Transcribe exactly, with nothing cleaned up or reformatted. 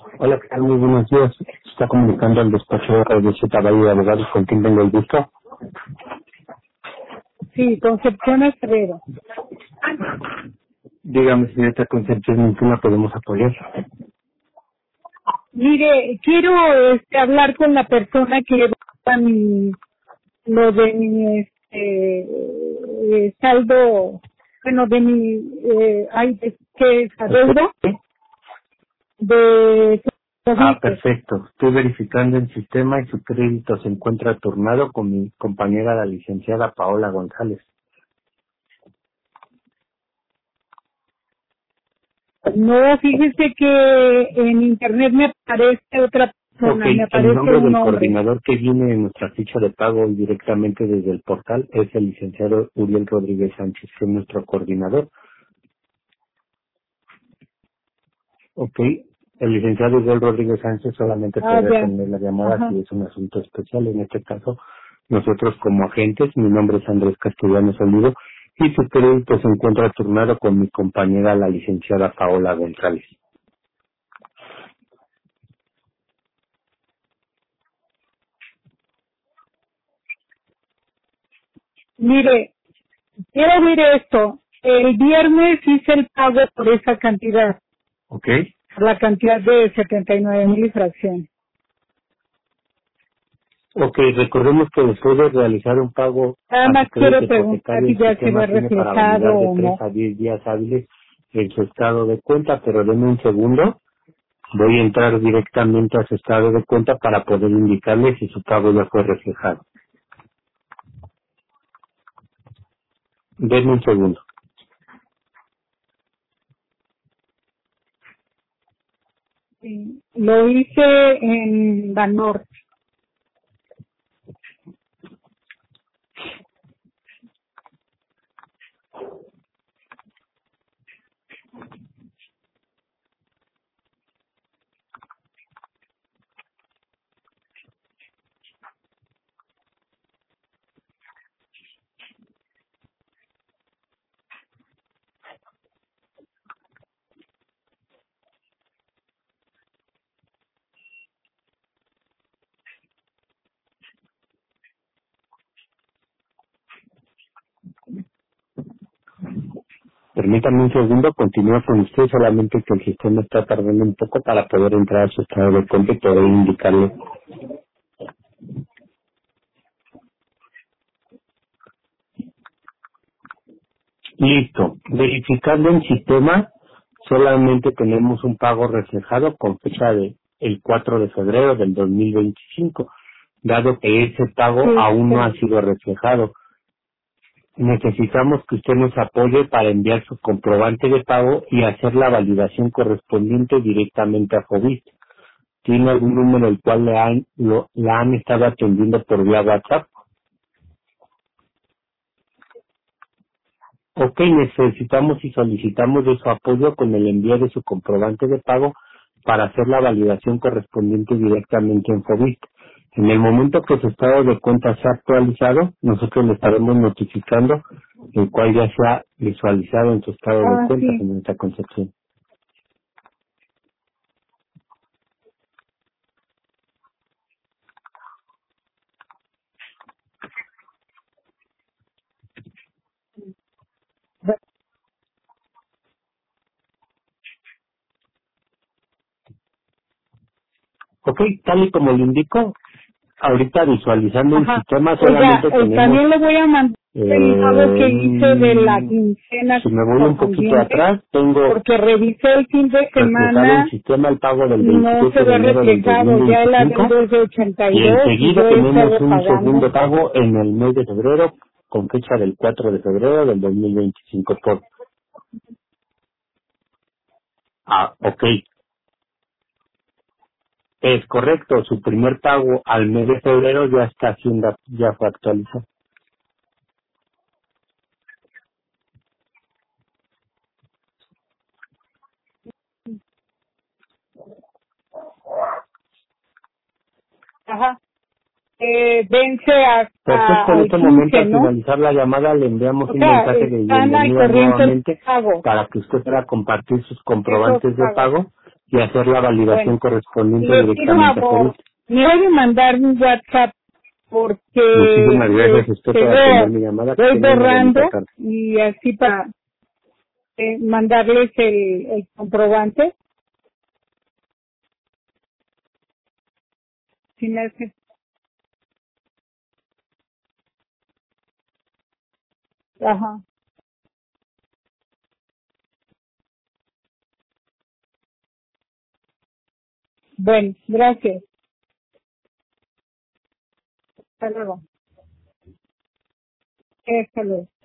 Hola, ¿qué tal? Muy buenos días. Se está comunicando al despacho de Z Valle de Abogados, con quien tengo el gusto. Sí, Concepción Estrero. Dígame, señorita Concepción, ¿en qué la podemos apoyar? Mire, quiero este, hablar con la persona que lleva mi, lo de mi este, eh, saldo, bueno, de mi, eh, ay, de, ¿qué es? Adeudo ¿Sí? de Ah, servicios. perfecto. Estoy verificando el sistema y su crédito se encuentra turnado con mi compañera, la licenciada Paola González. No, fíjese que en internet me aparece otra Ok, persona, me el aparece nombre un del hombre. coordinador que viene en nuestra ficha de pago y directamente desde el portal es el licenciado Uriel Rodríguez Sánchez, que es nuestro coordinador. Ok, el licenciado Uriel Rodríguez Sánchez solamente Ah, puede ya. atender la llamada Ajá. si es un asunto especial. En este caso, nosotros como agentes, mi nombre es Andrés Castellanos Olivo y su crédito se encuentra turnado con mi compañera, la licenciada Paola González. Mire, quiero ver esto. El viernes hice el pago por esa cantidad, Ok, por la cantidad de setenta y nueve mil y fracción. ok, recordemos que después de realizar un pago Nada a su más crédito quiero preguntar hipotecario, si el ya se ve sistema tiene para reflejado validar de o tres no. a diez días hábiles en su estado de cuenta, pero denme un segundo. Voy a entrar directamente a su estado de cuenta para poder indicarle si su pago ya fue reflejado. Denme un segundo. Sí. Lo hice en Banorte. Permítame un segundo, continúa con usted, solamente que el sistema está tardando un poco para poder entrar a su estado de cuenta y poder indicarle. Listo. Verificando el sistema, solamente tenemos un pago reflejado con fecha de el cuatro de febrero del dos mil veinticinco, dado que ese pago Sí, aún no ha pero, sido reflejado. Necesitamos que usted nos apoye para enviar su comprobante de pago y hacer la validación correspondiente directamente a Fobist. ¿Tiene algún número el cual le han, lo, la han estado atendiendo por vía WhatsApp? Ok, necesitamos y solicitamos de su apoyo con el envío de su comprobante de pago para hacer la validación correspondiente directamente en Fobist. En el momento que su estado de cuenta sea actualizado, nosotros le estaremos notificando el cual ya sea visualizado en su estado de ah, cuenta, sí. señorita Concepción. Ok, tal y como le indico, ahorita visualizando el Ajá. sistema Oiga, solamente eh, tenemos también le voy a mandar el pago Eh, que hice de la mm, quincena si me voy un poquito correspondiente, atrás, tengo porque revisé el fin de reflejado en semana sistema el pago del y no se veintisiete de ve enero del reflejado. Ya el dos mil veinticinco adeudo es de ochenta y y dos y enseguida yo he tenemos estado un pagando. segundo pago en el mes de febrero con fecha del cuatro de febrero del dos mil veinticinco por... Ah, ok, es correcto, su primer pago al mes de febrero ya está haciendo, ya fue actualizado. Ajá. Eh, vence hasta Perfecto, en al este momento quince, al ¿no? finalizar la llamada le enviamos O un sea, mensaje de están al bienvenida corriente el nuevamente pago, para que usted pueda compartir sus esos comprobantes de pagos. pago y hacer la validación Bueno, correspondiente le pido directamente a favor, FOBIST. me voy a mandar un WhatsApp porque Muchísimas gracias a usted este, por atender mi llamada. Que voy tenga una borrando bonita tarde. y así para eh, mandarles el, el comprobante. Si me hace. Ajá. Bueno, gracias. Hasta luego. Hasta luego.